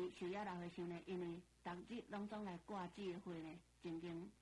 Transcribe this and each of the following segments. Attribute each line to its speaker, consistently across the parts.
Speaker 1: 受野老和尚呢，因为逐日拢总来挂纸的花呢，曾经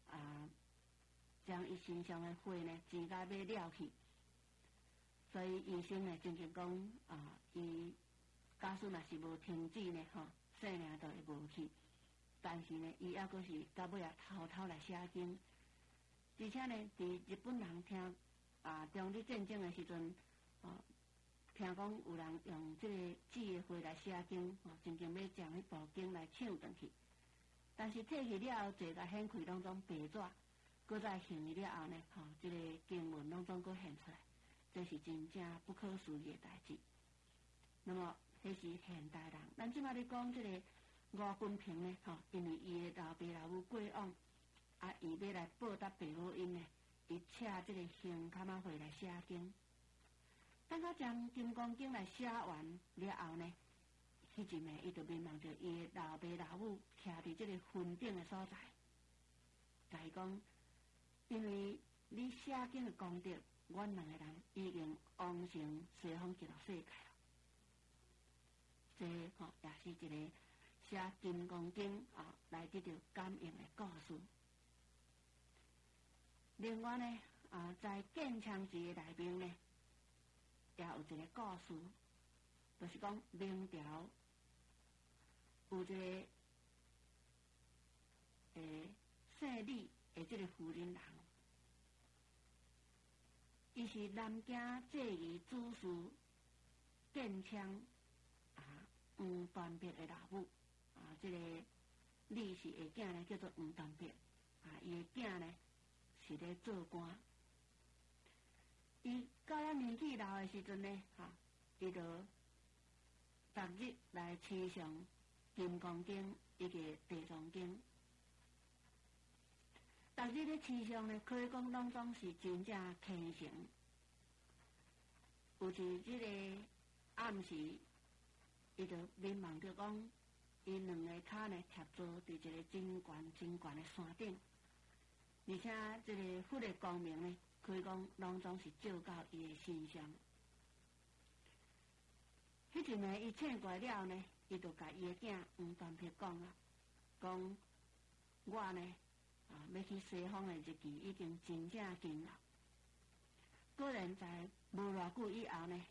Speaker 1: 将伊身上的花呢钱甲要了去，所以医生呢曾经讲伊假使若是无停止呢，性命就会无去。但是呢，伊还阁是到尾啊偷偷来写经，而且呢，伫日本人听中日战争的时阵，听讲有人用这个纸的花来写经，曾经要将迄部经来抢转去，但是摕去了后，坐甲掀开当中白纸，搁再现了后呢，这个经文当中搁现出来，这是真正不可思议的代志。那么，迄是现代人，咱即马咧讲这个吴君平呢，因为伊的老爸老母过往，伊要来报答爸母因呢，伊请这个行卡马会来写经。等他将《金刚经》来写完了后呢，迄阵呢，伊就面望着伊的老爸老母徛伫这个坟顶的所在，甲伊讲，因为你写经的功德，阮两个人已经完成西方极乐世界了。这也是一个写《金刚经》来得到感应的故事。另外呢，在建昌寺的内面呢，也有一个故事，就是讲明朝有一个姓李的这个夫人人，伊是南京介仪主事建昌黄端白的老母这个李氏的囝呢叫做黄端白伊的囝呢是咧做官。伊到了年纪老的时阵呢，伊就逐日来持上《金刚经》以及《地藏经》，逐日咧持上呢，可以讲拢总是真正虔诚。有时这个暗时，伊就面望着讲，伊两个脚呢贴坐伫一个真悬的山顶，而且这个佛的光明呢，可以讲拢总是照到伊的身上。迄阵呢，伊醒过来了呢，伊就甲伊的囝黄端白讲讲我呢要去西方的日期已经真正近了。果然在无偌久以后呢，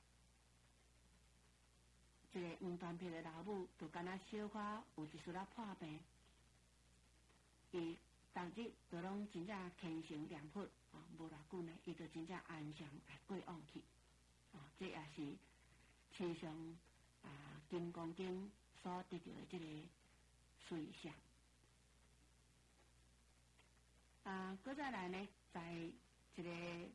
Speaker 1: 这个黄端白的老母就敢若小可有一丝仔破病，伊逐日都拢真正虔诚念佛无偌久呢，伊就真正安详来过往去这也是持上金刚经所得到的这个随想搁再来呢，在这个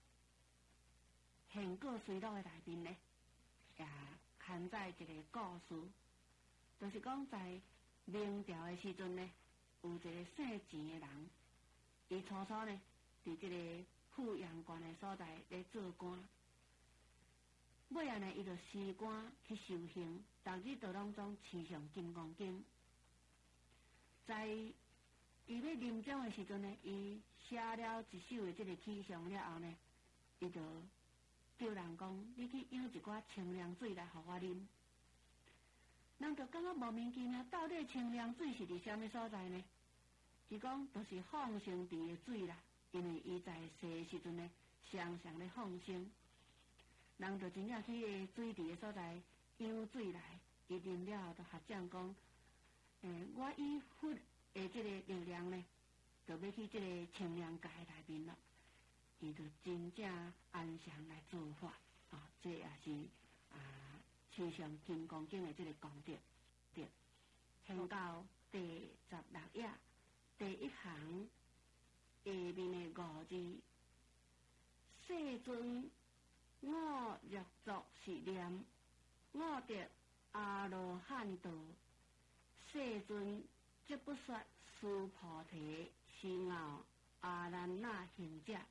Speaker 1: 现过随录的内面呢，也刊载一个故事，就是讲在明朝的时阵呢，有一个姓钱的人，伊初初呢伫这个富阳县的所在咧做官，尾仔呢伊就辞官去修行，逐日都拢总持上《金刚经》。在伊要临终的时阵呢，伊写了一首的这个启上了后呢，伊就叫人讲，你去舀一寡清凉水来互我啉。人就感觉莫名其妙，到底清凉水是伫什么所在呢？伊讲就是放生池的水啦，因为伊在世的时阵呢，常常咧放生。人就真正去个水池的所在舀水来，伊啉了后就合掌讲，我以佛的这个力量呢，就要去这个清凉界内面了。伊就真正安详来做法这也是持上《金刚经》的这个功德。对，现到第16页第一行下面的5字：世尊，我若作是念，我得阿罗汉道。世尊即不说殊菩提，是傲阿难那行者。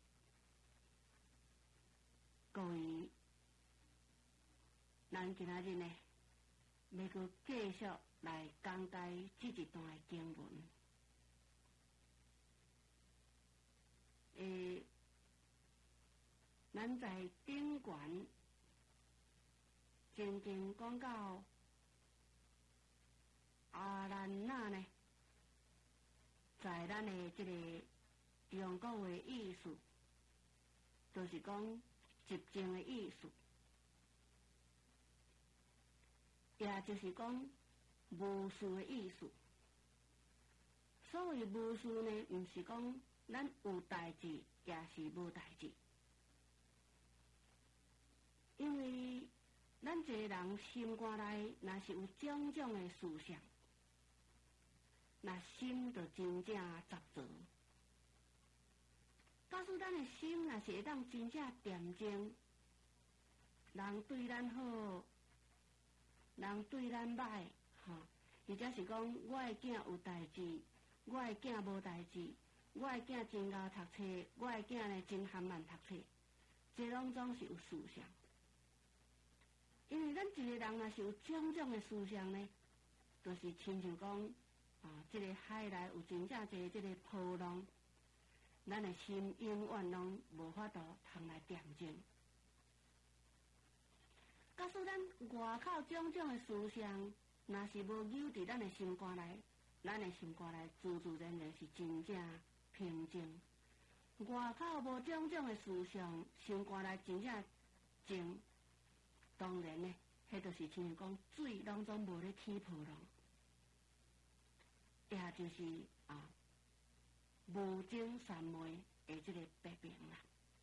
Speaker 1: 各位，咱今仔日呢，要搁继续来讲解这一段的经文。咱在顶悬曾经讲到咱的这个用国的意思，就是讲集中的意思，也就是讲无事的意思。所谓无事呢，毋是讲咱有代志，也是无代志。因为咱一个人心肝内，若是有种种的思想，那心就真正杂杂。假使咱的心若是会当真正恬静，人对咱好，人对咱歹，或者是讲我的囝有代志，我的囝无代志，我的囝真贤读册，我的囝呢真含慢读册，这拢总是有思想。因为咱一个人若是有种种的思想呢，就是亲像讲，这个海内有真正侪这个波浪，咱的心永远拢无法度通来恬静。假使咱外口种种的思想，若是无扭伫咱的心肝内，咱的心肝内自自然然是真正平静。外口无种种的思想，心肝内真正静。当然呢，迄就是亲像讲水拢总无咧起波浪，也就是无精三昧的这个白明啦。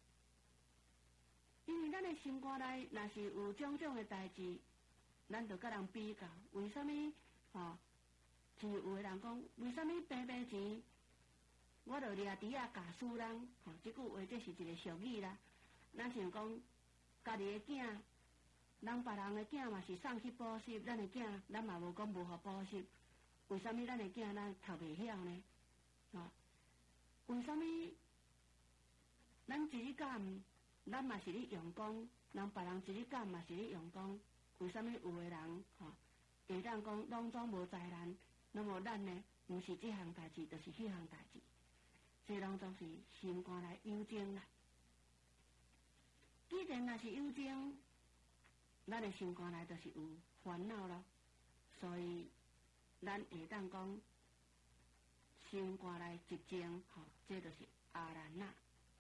Speaker 1: 因为咱的心肝内若是有种种的代志，咱就甲人比较，为什么像有的人讲，为什么平平钱，我就掠猪仔咬死人？这句话这是一个俗语啦。咱想讲，家己的囝。人别人的囝嘛是送去补习，咱的囝咱嘛无讲无互补习，为什么咱的囝咱读袂晓呢？为什么咱一日干，咱嘛是咧用功，人别人一日干嘛是咧用功？为什么有的人会当讲拢总无才能，那么咱呢，毋是这项代志，就是迄项代志，这拢总是心肝内有情啦。既然若是有情，咱的心肝内就是有烦恼咯，所以咱会当讲心肝内一静，这就是阿兰那。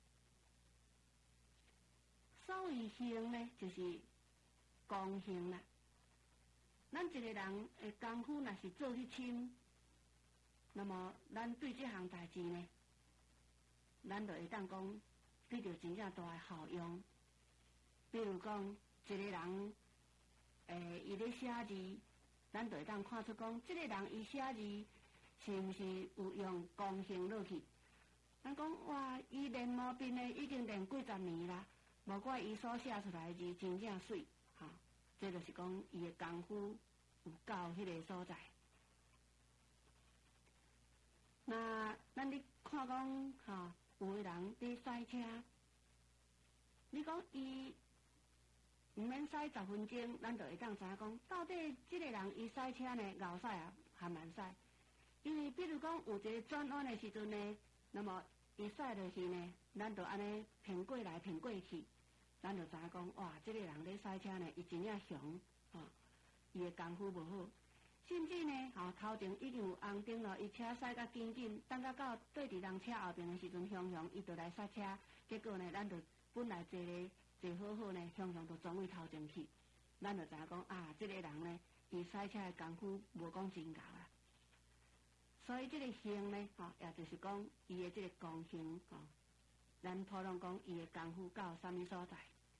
Speaker 1: 所谓行呢，就是公行啦。咱一个人的功夫若是做去深，那么咱对这项代志呢，咱就会当讲得到真正大的效用。比如讲，一个人，伊咧写字，咱就会当看出讲，这个人伊写字是毋是有用功行落去？咱讲哇，伊练毛笔呢，已经练几十年啦，无怪伊所写出来的字真正水，这就是讲伊的功夫有到迄个所在。那咱咧看讲，有的人咧赛车，你讲伊。毋免驶10分钟，咱就会当知影讲，到底这个人伊赛车呢，牛驶啊，还慢驶？因为比如讲有一个转弯的时阵呢，那么伊驶落去呢，咱就安尼偏过来偏过去，咱就知影讲，哇，这个人咧赛车呢，伊真正强，伊的功夫无好，甚至呢，头前已经有红灯了，伊车驶甲紧紧，等到对伫人车后边的时阵，雄伊就来刹车，结果呢，咱就本来坐咧。坐好好呢，向就转位头前去，咱就知影讲这个人呢，伊赛车的功夫无讲真高啦。所以这个行呢，也就是讲伊的这个功行，咱普通讲伊的功夫到什么所在？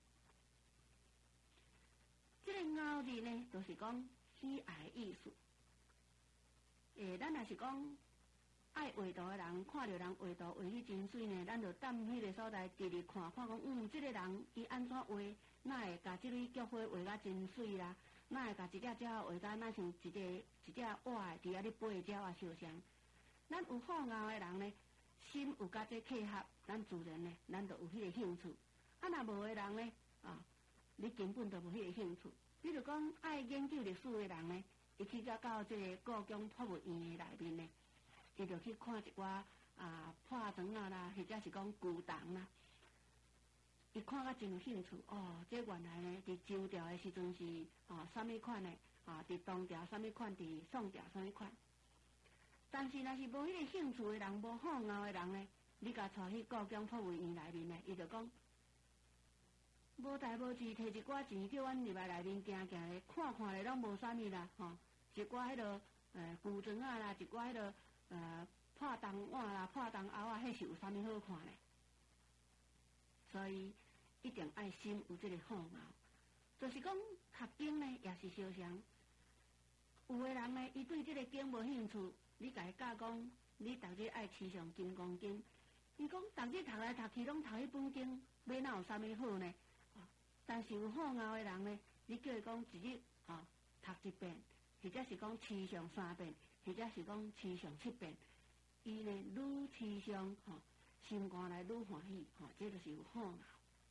Speaker 1: 这个拗字呢，就是讲喜爱意思。咱若是讲爱画图的人，看到人画图画去真水呢，咱就踮迄个所在直直看，这个人伊安怎画，哪会甲这类菊花画甲真水啦？哪会甲一只鸟画甲哪像一只蛙伫遐咧飞的鸟啊，相像。咱有好拗的人呢，心有甲这契合，咱自然呢，咱就有迄个兴趣。若无的人呢，你根本就无迄个兴趣。比如讲爱研究历史的人呢，伊去到这个故宫博物院的内面呢。伊就去看一寡破床啊啦，或者是讲古董啦，伊看甲真有兴趣。这原来呢，伫周朝的时阵是什么款呢？伫唐朝什么款，伫宋朝什么款。 但是若是无迄个兴趣的人，无好傲的人呢，你甲带去故宫博物院内面呢，伊就讲无代无志，摕一寡钱叫阮入来内面行行咧，看看咧拢无啥物啦，吼，一寡迄落古装啊啦，一寡迄落破铜碗啦、破铜瓯啊，迄是有啥物好看咧？所以一定爱心有即个好傲，就是讲读经呢也是相像。有的人呢，伊对即个经无兴趣，你甲伊教讲，你逐日爱持上金刚经，伊讲逐日读来读去拢读迄本经，要哪有啥物好呢？但是有好傲的人呢，你叫伊讲一日读一遍，或者是讲持上3遍，或者是讲持上7遍，伊呢愈持上心肝内愈欢喜，这就是有好傲。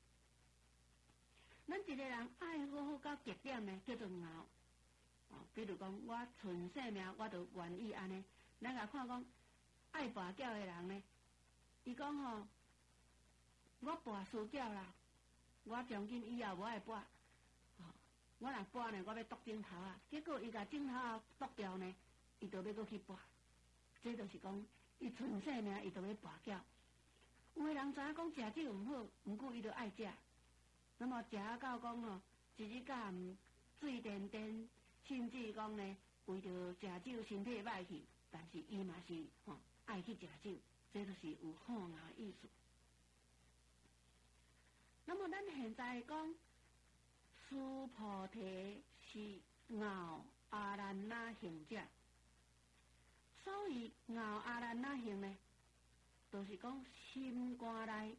Speaker 1: 咱一个人爱好好到极点呢，叫做傲。比如讲，我存性命，我就愿意安尼。咱甲看讲，爱跋筊的人呢，伊讲我跋输筊啦，我从今以后无爱跋。我若跋呢，我要剁枕头啊。结果伊甲枕头啊剁掉呢，伊就要搁去跋。这就是讲，伊存性命，伊就要跋筊。有的人知影讲食酒毋好，毋过伊就爱食。那么食啊到讲一日到暗水颠颠。甚至讲呢，为着食酒身体歹去，但是伊嘛是爱去食酒，这就是有好傲的意思。那么咱现在讲，须菩提是傲阿兰那行者，所以傲阿兰那行呢，就是讲心肝内，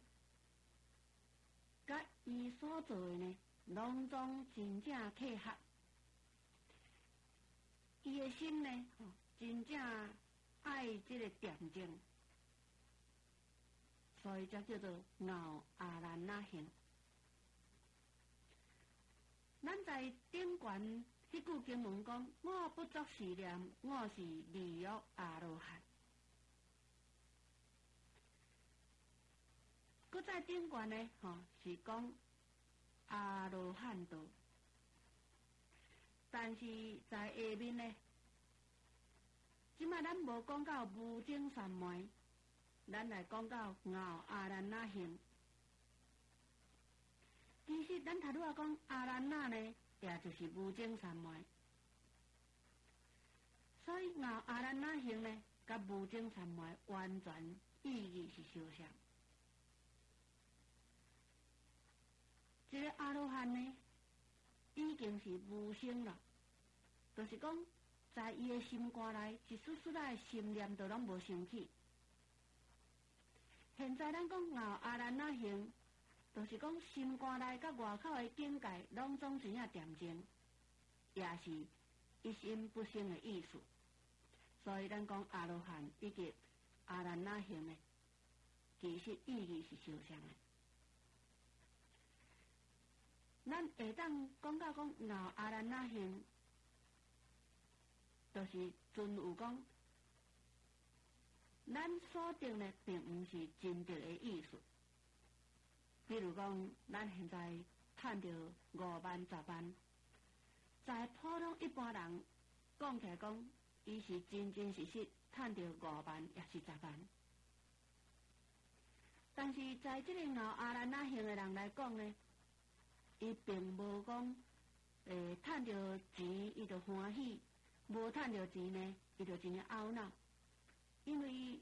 Speaker 1: 甲伊所做的呢，拢总真正契合。伊的心呢，真正爱这个恬静，所以才叫做傲阿兰那行。咱在顶悬迄句经文讲：“我不作是念，我是利欲阿罗汉。”搁在顶悬呢，是讲阿罗汉道。但是在下面呢，即摆咱无讲到无精三昧，咱来讲到傲阿兰那行。其实咱头拄仔讲阿兰那呢，也就是无精三昧。所以傲阿兰那行呢，甲无精三昧完全意义是相像。一个阿罗汉呢，已经是无生了，就是讲，在伊的心肝内，一丝丝仔的心念都拢无升起。现在咱讲傲阿兰那行，就是讲心肝内甲外口的境界，拢总真正恬静，也是一心不生的意思。所以咱讲阿罗汉以及阿兰那行呢，其实意义是相像的。咱下当讲到讲傲阿兰那行，就是准有讲，咱所定的并不是真正的意思。比如讲，咱现在赚到5万、10万，在普通一般人讲起来讲，伊是真真实实赚到5万也是10万。但是在这个傲阿兰那行的人来讲呢，伊并无讲，赚到钱伊就欢喜，无赚到钱呢，伊就真懊恼，因为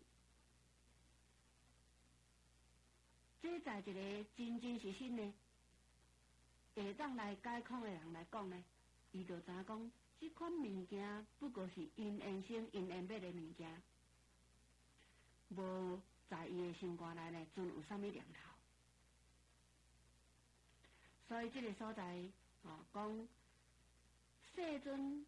Speaker 1: 这在一个真真实实呢，会当来解空的人来讲呢，伊就知影讲，这款物件不过是因缘生、因缘灭的物件，无在伊的心肝内呢，存有啥物念头。所以这个所在，讲世尊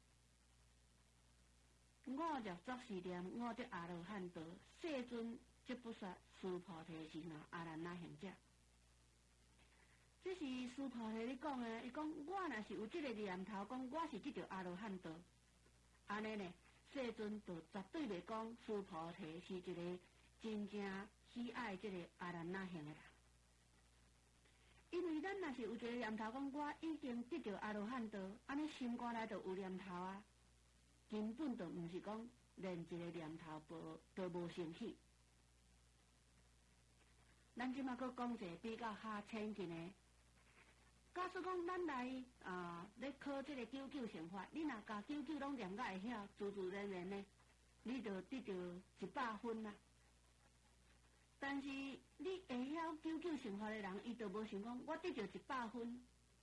Speaker 1: 我入作是念，我得阿罗汉道。世尊即不说须菩提是阿兰那行者，这是须菩提你讲的。伊讲我若是有这个念头，讲我是这条阿罗汉道，安尼呢，世尊就绝对袂讲须菩提是一个真正喜爱这个阿兰那行的人。因为咱若是有一个念头，讲我已经得到阿罗汉道，安尼心肝内就有念头啊，根本就毋是讲连一个念头都无升起。咱即马佫讲一个比较较浅近的，假使讲咱来咧考即个99乘法，你若甲99拢念甲会晓，自自然然呢，你就得到100分啦。但是你会晓99乘法的人，伊就无想讲我得到100分，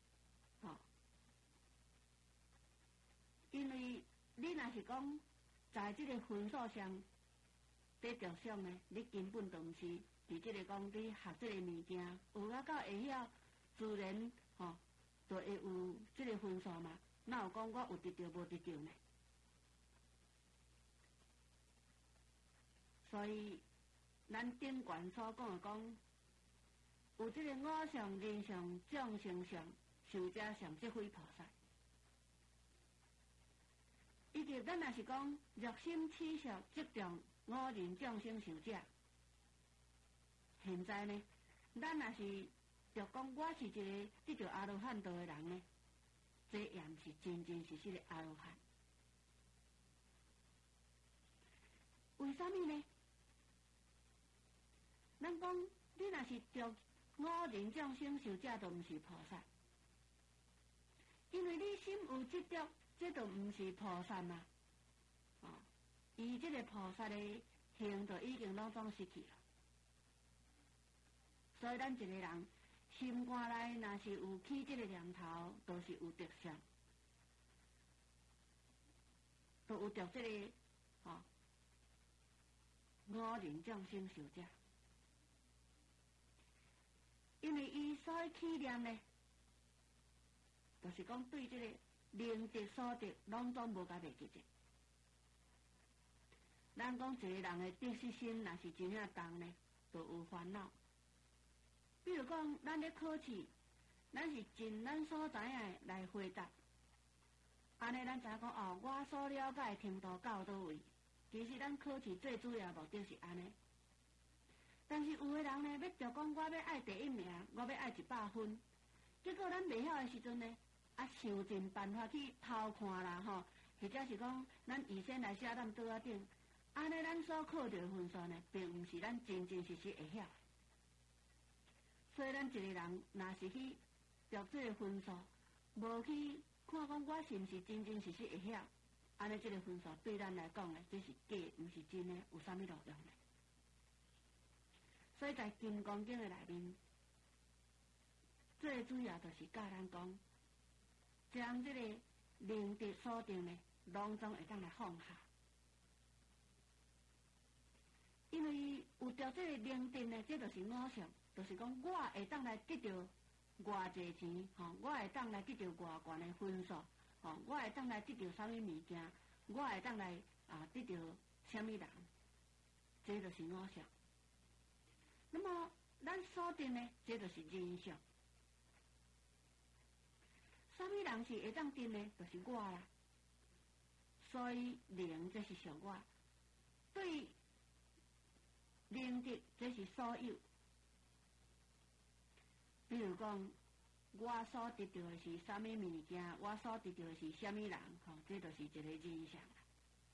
Speaker 1: 因为你若是讲在即个分数上得着奖呢，你根本就毋是伫即个讲你学即个物件，有啊到会晓，自然就会有即个分数嘛。哪有讲我有得着无得着呢？所以咱顶悬所讲的讲，有即个五相、人相、众生相、寿者相、即非菩萨。以及咱若是讲热心取笑执重五人众生受者，现在呢，咱若是着讲我是一个得着阿罗汉道的人呢，这也毋是真真实实的阿罗汉。为什么呢？咱讲你若是着五人众生受者，就毋是菩萨，因为你心有执着。这就毋是菩萨嘛，伊这个菩萨的形就已经拢总失去了。所以咱一个人心肝内若是有起这个念头，都是有着相，都有着这个五人众生受者，因为伊所起念呢，就是讲对这个。能得所得，拢总无甲袂记着。咱讲一个人的得失心，若是真正重呢，就有烦恼。比如讲，咱咧考试，咱是尽咱所知影来回答。安尼咱知影讲我所了解的程度到倒位。其实咱考试最主要目的是安尼。但是有的人呢，要着讲我要爱第1名，我要爱100分，结果咱袂晓的时阵呢？想尽办法去偷看啦，或者是讲，咱预先来写咱桌仔顶，安尼咱所考到的分数呢，并毋是咱真真实实会晓。所以咱一个人若是去着这个分数，无去看讲我是毋是真真实实会晓，安尼这个分数对咱来讲呢，这是假，毋是真的，有啥物路用呢？所以在《金刚经》的内面，最主要就是教咱讲。将这个能得所定呢，拢总会当来放下，因为有着这个能定呢，这就是五相，就是讲我会当来得到偌济钱，我会当来得到偌悬的分数，我会当来得到啥物物件，我会当来得到啥物人，这就是五相。那么咱所定呢，这就是人相。啥物人是会当定呢？就是我啦。所以能这是上我，对能力这是所有。比如讲，我所得到的是啥物物件，我所得到的是啥物人，这就是一个人相啦。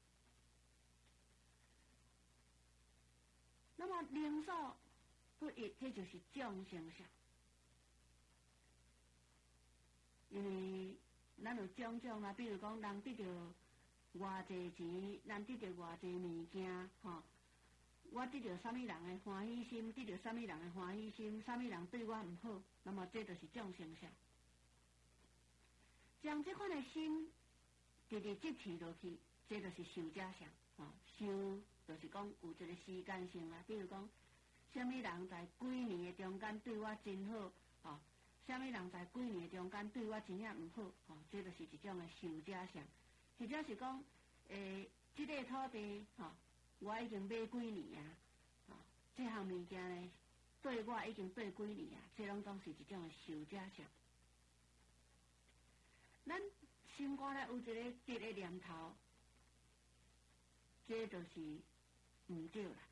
Speaker 1: 那么能所不一，这就是众生相。因为咱有种种啦，比如讲人得到偌济钱，咱得到偌济物件，我得到啥物人的欢喜心，得到啥物人的欢喜心，啥物人对我毋好，那么这就是众生相。将这款的心直直接起落去，这就是受者相。受就是讲有一个时间性啦，比如讲，啥物人在几年的中间对我真好，啥物人在几年中间对我真正毋好，这就是一种的受者相。或者是讲，这个土地，我已经买几年啊，这项物件呢，对我已经对几年啊，这拢总是一种的受者相。咱心肝内有一个直的念头，这就是毋对啦。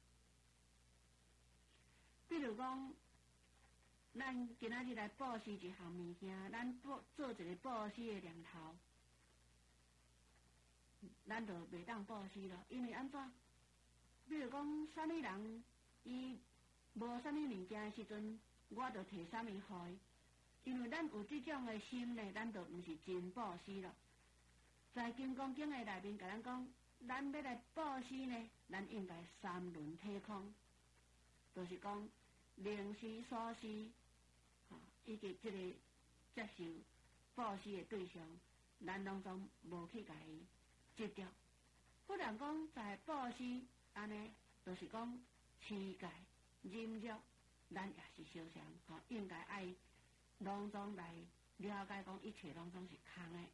Speaker 1: 比如讲，咱今仔日来布施一项物件，咱做一个布施的念头， 咱就袂当布施咯，因为安怎？比如讲，啥物人伊无啥物物件的时阵，我就摕啥物互伊，因为咱有即种的心呢，咱就毋是真布施咯。在《金刚经》的内面，甲咱讲，咱要来布施呢，咱应该三轮体空，就是讲灵施、所施，以及即个接受布施的对象，咱拢总无去甲伊执着。不然讲在布施安尼，就是讲持戒、忍辱，咱也是相像，应该爱拢总来了解讲一切拢总是空的。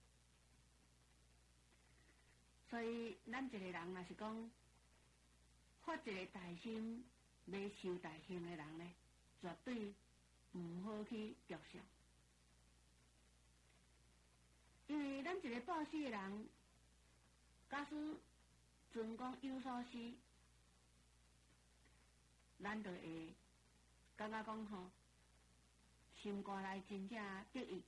Speaker 1: 所以，咱一个人若是讲发一个大心要修大行的人呢，绝对唔好去着相。因为咱一个布施的人，假使准讲有所施，咱就会感觉讲吼，心肝内真正得意。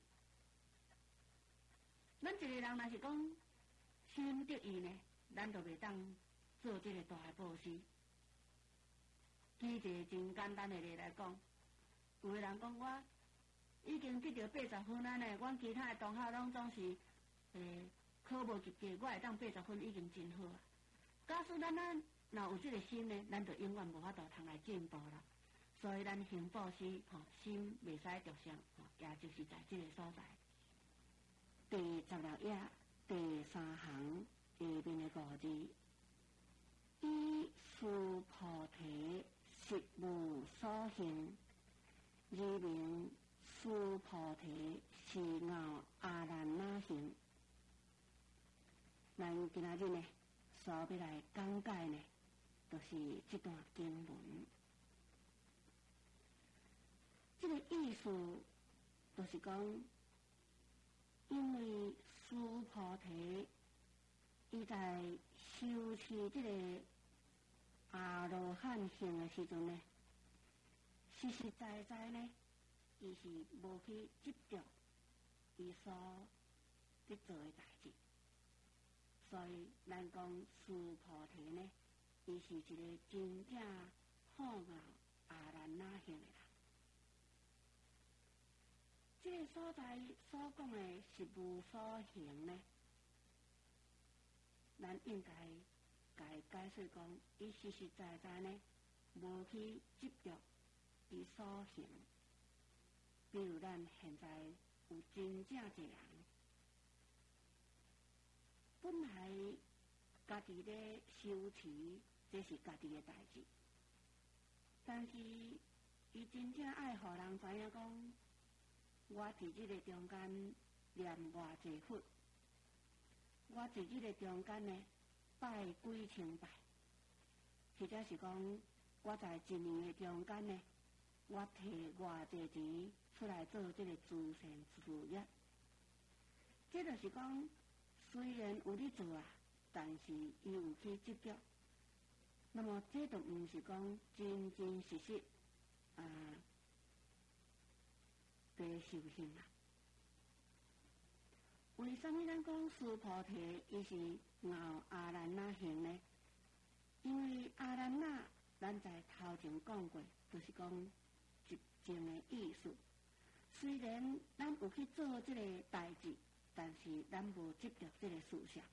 Speaker 1: 咱一个人若是讲心得意呢，咱就袂当做这个大的布施。举一个真简单的例来讲，有个人讲我已经得到80分安尼，阮其他的同学拢总是考无及格，我会当80分已经真好啊。假使咱若有这个心呢，咱就永远无法度通来进步啦。所以咱行布施，心袂使着相，也就是在这个所在。第16页第3行下面的5字：依殊菩提实无所行，而名殊菩提是傲阿难那行。咱今仔日呢，所要来讲解呢，就是这段经文。这个意思就是讲，因为殊菩提伊在修持这个阿罗汉行的时阵呢，实实在在呢，伊是无去执着伊所伫做的代志。所以咱讲殊菩提呢，伊是一个真正好傲阿难那行的人。这个所在所讲的实无所行呢，咱应该甲伊解释讲，伊实实在在呢，无去执着伊所行。比如咱现在有真正一个人，本来家己咧修持，这是家己的代志，但是伊真正爱互人知影讲，我伫这个中间念偌济佛，我伫这个中间呢拜几千拜，或者是讲我在一年的中间呢，我摕偌济钱出来做这个慈善事业。这就是讲，虽然有咧做啊，但是伊有去执着，那么这就毋是讲真真实实的修行啊。为什么咱讲殊菩提伊是傲阿难那行呢？因为阿难那咱在头前讲过，就是讲寂静的意思。虽然咱有去做这个代志，但是咱无执着这个事项。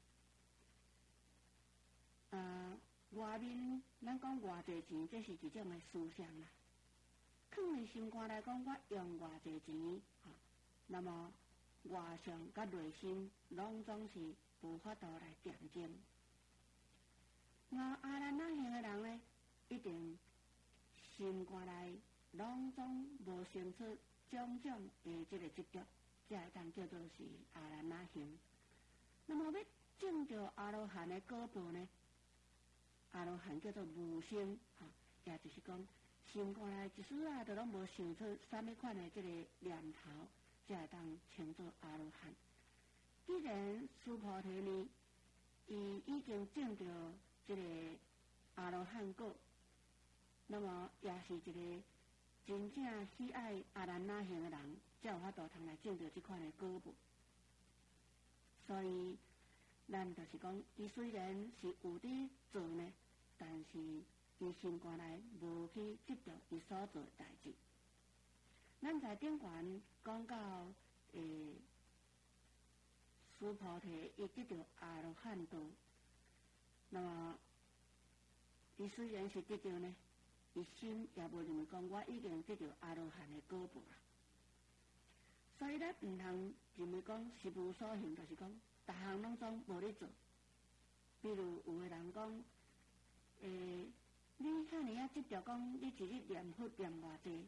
Speaker 1: 外面咱讲偌济钱，这是一种的思想啦。放伫心肝来讲，我用偌济钱，那么外相甲内心拢总是无法度来辩证。阿难那行的人呢，一定心肝内拢总无生出种种的这个执着，才会当叫做是阿难那行。那么要证到阿罗汉的果报呢？阿罗汉叫做无生，也就是讲心肝内一丝啊，都拢无想出啥物款的这个念头，才会当称作阿罗汉。既然殊菩提呢，伊已经证到这个阿罗汉果，那么也是一个真正喜爱阿难那行的人，才有法度通来证到这款的果报。所以，咱咱就是讲，伊虽然是有伫做呢，但是伊心肝内无去执着伊所做代志。咱在顶悬讲到须菩提伊得到阿罗汉道，那么伊虽然是得到呢，伊心也无认为讲我已经得到阿罗汉的果报啦。所以咱毋通认为讲是无所行，就是讲逐项拢总无咧做。比如有个人讲，你遐尼啊执着讲，你一日念佛念偌济，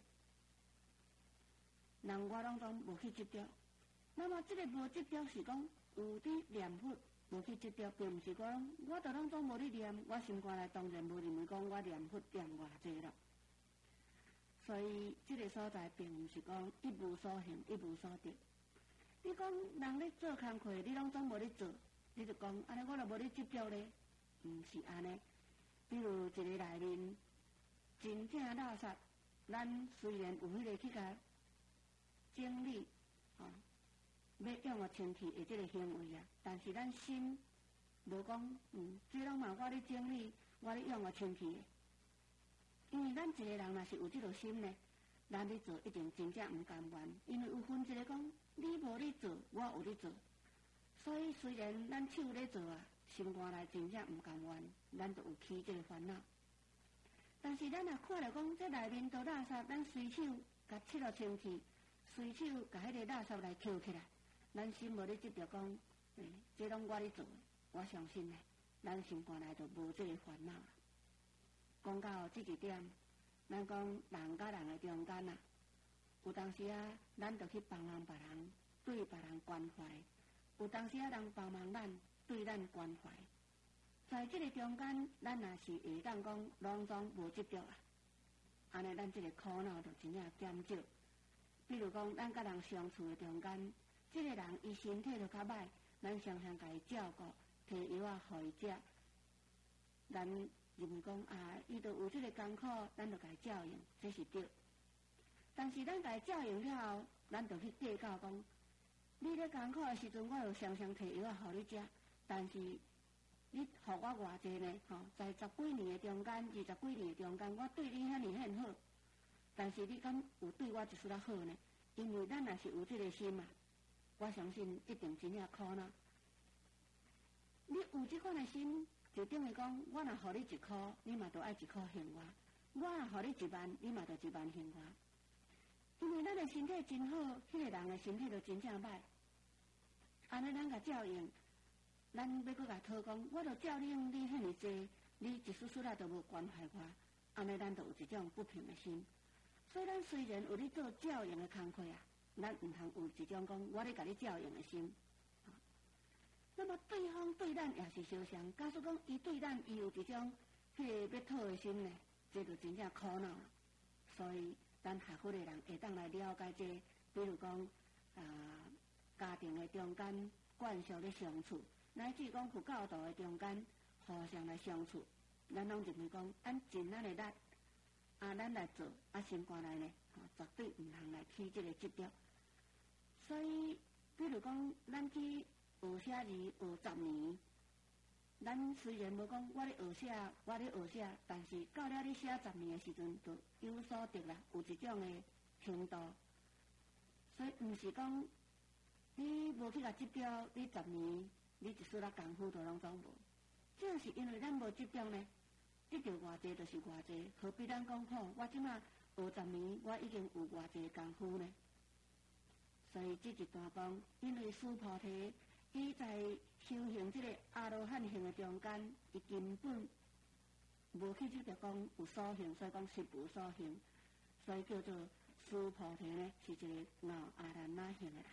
Speaker 1: 人我拢总无去执着。那么这个无执着是讲有伫念佛，无去执着，并毋是讲我着拢总无咧念，我心肝内当然无认为讲我念佛念偌济咯。所以这个所在并毋是讲一无所行，一无所得。你讲人咧做工课，你拢总无咧做，你就讲安尼我就无咧执着咧，毋是安尼。比如一个内面真正垃圾，咱虽然有迄个去甲整理，要用个清气的这个行为啊，但是咱心无讲，这拢嘛我咧整理，我咧用个清气的。因为咱一个人若是有这个心呢，咱咧做一定真正毋甘愿，因为有分一个讲，你无咧做，我有咧做，所以虽然咱手咧做啊，心肝内真正毋甘愿，咱就有起这个烦恼。但是咱若看着讲，这内面都垃圾，咱随手甲切了清气，随手甲迄个垃圾来捡起来，咱心无咧执着讲，这拢我咧做，我相信呢，咱心肝内就无这个烦恼。讲到这一点，咱讲人甲人的中间啊，有当时啊，咱就去帮忙别人，对别人关怀；有当时啊，人帮忙咱，对咱关怀。在这个中间，咱若是会当讲拢总无执着啊，安尼咱这个苦恼就真正减少。比如讲，咱甲人相处的中间，这个人伊身体就较歹，咱常常甲伊照顾，摕药啊互伊食，咱认为讲伊就有这个艰苦，咱就甲伊照应，这是对。但是咱甲伊照应了后，咱就去计较讲，你咧艰苦的时阵，我就常常摕药啊互你食，但是你予我偌济呢？在10几年的中间，20几年的中间，我对你遐尼很好，但是你敢有对我一丝仔好呢？因为咱若是有这个心啊，我相信一定真正苦恼。你有这款的心，就等于讲，我若予你1箍，你嘛就爱1箍还我；我若予你1万，你嘛就1万还我。因为咱的身体真好，迄个人的身体就真正歹。安尼咱甲照应，咱要搁甲讨讲，我就照应你遐尼济，你一丝丝仔都无关怀我，安尼咱就有一种不平的心。所以咱虽然有咧做照应的工课啊，咱毋通有一种讲我咧甲你照应的心。那么对方对咱也是相像，假使讲伊对咱伊有一种迄个要讨的心呢，这就真正苦恼了。所以咱学佛的人会当来了解这，比如讲家庭的中间惯俗的相处，乃至讲佛教徒的中间互相来相处，咱拢认为讲按尽咱的力咱来做，心肝内呢绝对毋通来起这个执着。所以比如讲咱去学写字学10年，咱虽然无讲我咧学写，但是到了你写10年的时阵，就有所得啦，有一种的程度。所以毋是讲你无去甲执着，你10年你一丝仔功夫都拢总无。正是因为咱无执着呢，得到偌济就是偌济，何必咱讲好？我即马学10年，我已经有偌济功夫呢？所以这一段讲，因为须菩提伊在修行这个阿罗汉行的中间，伊根本无去执着讲有所行，所以讲是无所行，所以叫做须菩提呢是一个阿兰那行的人。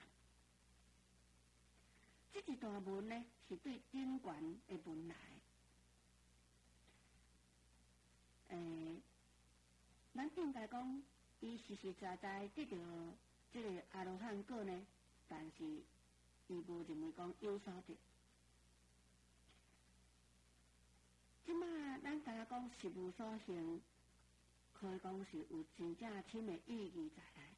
Speaker 1: 这一段文呢是对顶悬的文来。咱应该讲，伊实实在在得到这个阿罗汉果呢，但是伊无认为讲有所得。即马咱敢若讲是无所行，可以讲是有真正深的意义在内。